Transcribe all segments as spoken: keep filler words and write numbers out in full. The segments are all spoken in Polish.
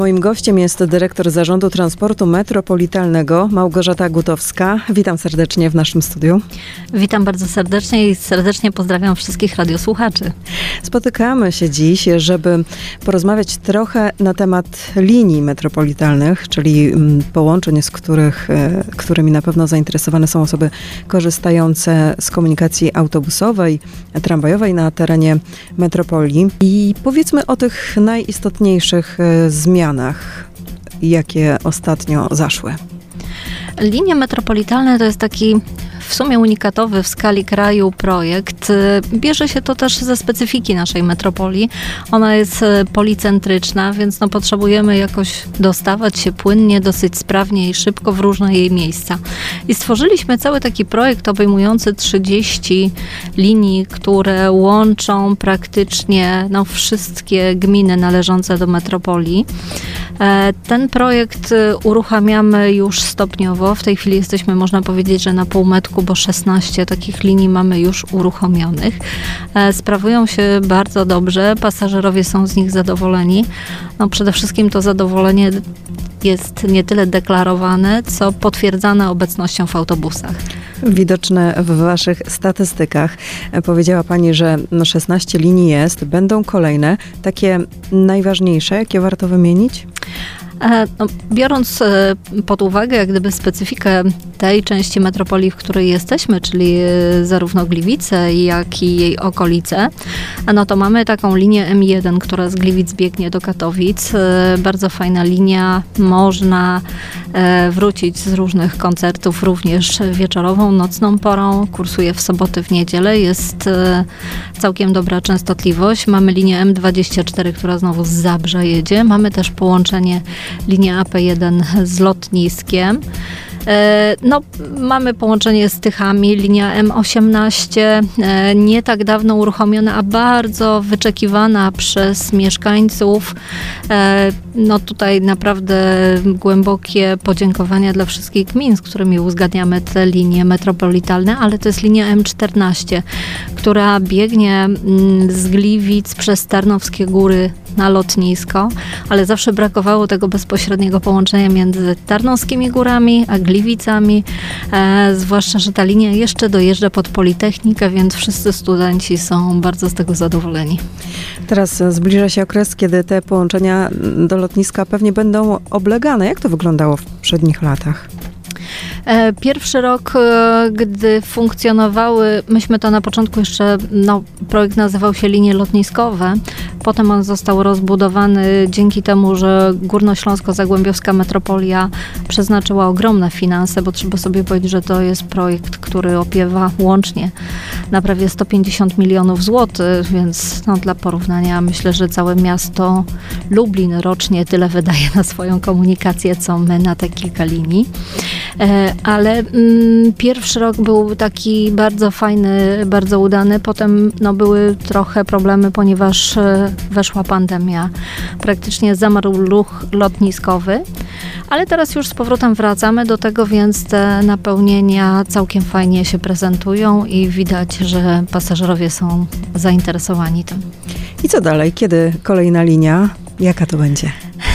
Moim gościem jest dyrektor Zarządu Transportu Metropolitalnego Małgorzata Gutowska. Witam serdecznie w naszym studiu. Witam bardzo serdecznie i serdecznie pozdrawiam wszystkich radiosłuchaczy. Spotykamy się dziś, żeby porozmawiać trochę na temat linii metropolitalnych, czyli połączeń, z których, którymi na pewno zainteresowane są osoby korzystające z komunikacji autobusowej, tramwajowej na terenie metropolii. I powiedzmy o tych najistotniejszych zmianach, jakie ostatnio zaszły. Linie metropolitalne to jest taki w sumie unikatowy w skali kraju projekt. Bierze się to też ze specyfiki naszej metropolii. Ona jest policentryczna, więc no potrzebujemy jakoś dostawać się płynnie, dosyć sprawnie i szybko w różne jej miejsca. I stworzyliśmy cały taki projekt obejmujący trzydzieści linii, które łączą praktycznie no, wszystkie gminy należące do metropolii. Ten projekt uruchamiamy już stopniowo. W tej chwili jesteśmy, można powiedzieć, że na półmetku, bo szesnaście takich linii mamy już uruchomionych. Sprawują się bardzo dobrze, pasażerowie są z nich zadowoleni. No przede wszystkim to zadowolenie jest nie tyle deklarowane, co potwierdzane obecnością w autobusach. Widoczne w waszych statystykach. Powiedziała pani, że no szesnaście linii jest, będą kolejne. Takie najważniejsze, jakie warto wymienić? No, biorąc pod uwagę jak gdyby specyfikę tej części metropolii, w której jesteśmy, czyli zarówno Gliwice, jak i jej okolice, no to mamy taką linię M jeden, która z Gliwic biegnie do Katowic. Bardzo fajna linia, można wrócić z różnych koncertów, również wieczorową, nocną porą, kursuje w soboty, w niedzielę, jest całkiem dobra częstotliwość. Mamy linię M dwadzieścia cztery, która znowu z Zabrza jedzie. Mamy też połączenie linia A P jeden z lotniskiem. No, mamy połączenie z Tychami, linia M osiemnaście, nie tak dawno uruchomiona, a bardzo wyczekiwana przez mieszkańców. No tutaj naprawdę głębokie podziękowania dla wszystkich gmin, z którymi uzgadniamy te linie metropolitalne, ale to jest linia M czternaście, która biegnie z Gliwic przez Tarnowskie Góry na lotnisko, ale zawsze brakowało tego bezpośredniego połączenia między Tarnowskimi Górami a Gliwicami, e, zwłaszcza, że ta linia jeszcze dojeżdża pod Politechnikę, więc wszyscy studenci są bardzo z tego zadowoleni. Teraz zbliża się okres, kiedy te połączenia do lotniska pewnie będą oblegane. Jak to wyglądało w poprzednich latach? Pierwszy rok, gdy funkcjonowały, myśmy to na początku jeszcze, no, projekt nazywał się Linie Lotniskowe, potem on został rozbudowany dzięki temu, że Górnośląsko-Zagłębiowska Metropolia przeznaczyła ogromne finanse, bo trzeba sobie powiedzieć, że to jest projekt, który opiewa łącznie na prawie sto pięćdziesiąt milionów złotych, więc no, dla porównania myślę, że całe miasto Lublin rocznie tyle wydaje na swoją komunikację, co my na te kilka linii. Ale mm, pierwszy rok był taki bardzo fajny, bardzo udany. Potem no, były trochę problemy, ponieważ e, weszła pandemia. Praktycznie zamarł ruch lotniskowy. Ale teraz już z powrotem wracamy do tego, więc te napełnienia całkiem fajnie się prezentują i widać, że pasażerowie są zainteresowani tym. I co dalej? Kiedy kolejna linia? Jaka to będzie?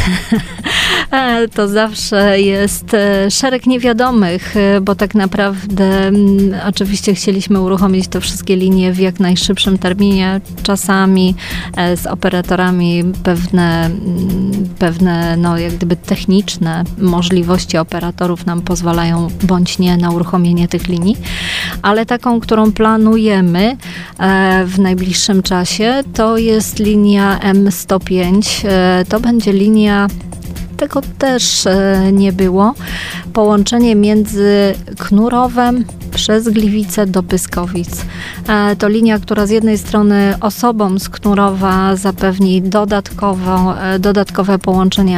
To zawsze jest szereg niewiadomych, bo tak naprawdę oczywiście chcieliśmy uruchomić te wszystkie linie w jak najszybszym terminie. Czasami z operatorami pewne, pewne no, jak gdyby techniczne możliwości operatorów nam pozwalają bądź nie na uruchomienie tych linii, ale taką, którą planujemy w najbliższym czasie, to jest linia M sto pięć. To będzie linia, tego też nie było, połączenie między Knurowem przez Gliwice do Pyskowic. To linia, która z jednej strony osobom z Knurowa zapewni dodatkowo, dodatkowe połączenia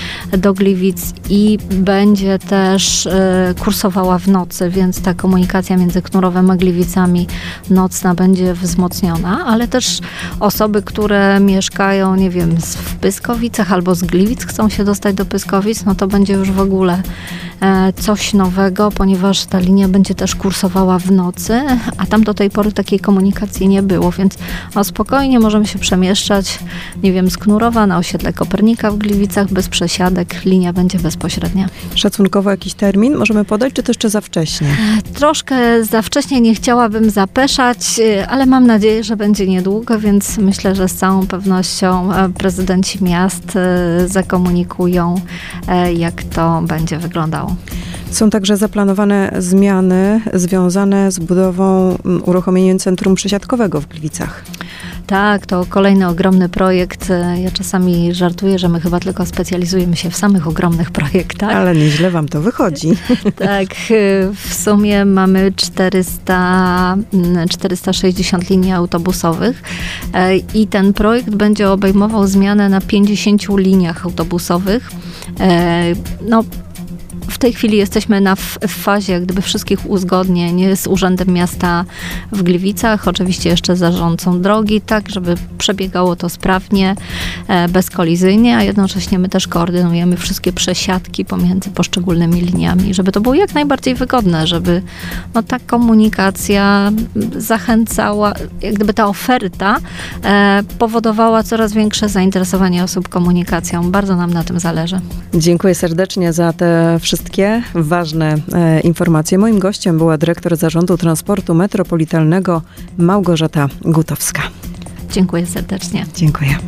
do Gliwic i będzie też e, kursowała w nocy, więc ta komunikacja między Knurowem a Gliwicami nocna będzie wzmocniona, ale też osoby, które mieszkają, nie wiem, w Pyskowicach albo z Gliwic chcą się dostać do Pyskowic, no to będzie już w ogóle e, coś nowego, ponieważ ta linia będzie też kursowała w nocy, a tam do tej pory takiej komunikacji nie było, więc o, spokojnie możemy się przemieszczać, nie wiem, z Knurowa na osiedle Kopernika w Gliwicach bez przesiadek, linia będzie bezpośrednia. Szacunkowo jakiś termin możemy podać, czy to jeszcze za wcześnie? Troszkę za wcześnie, nie chciałabym zapeszać, ale mam nadzieję, że będzie niedługo, więc myślę, że z całą pewnością prezydenci miast zakomunikują, jak to będzie wyglądało. Są także zaplanowane zmiany związane z budową, uruchomieniem centrum przesiadkowego w Gliwicach. Tak, to kolejny ogromny projekt. Ja czasami żartuję, że my chyba tylko specjalizujemy się w samych ogromnych projektach. Ale nieźle wam to wychodzi. Tak, w sumie mamy czterysta, czterysta sześćdziesiąt linii autobusowych i ten projekt będzie obejmował zmianę na pięćdziesięciu liniach autobusowych. No, w tej chwili jesteśmy na, w, w fazie jak gdyby wszystkich uzgodnień z Urzędem Miasta w Gliwicach, oczywiście jeszcze z zarządcą drogi, tak żeby przebiegało to sprawnie, e, bezkolizyjnie, a jednocześnie my też koordynujemy wszystkie przesiadki pomiędzy poszczególnymi liniami, żeby to było jak najbardziej wygodne, żeby no, ta komunikacja zachęcała, jak gdyby ta oferta e, powodowała coraz większe zainteresowanie osób komunikacją. Bardzo nam na tym zależy. Dziękuję serdecznie za te wszystkie Wszystkie ważne e, informacje. Moim gościem była dyrektor Zarządu Transportu Metropolitalnego Małgorzata Gutowska. Dziękuję serdecznie. Dziękuję.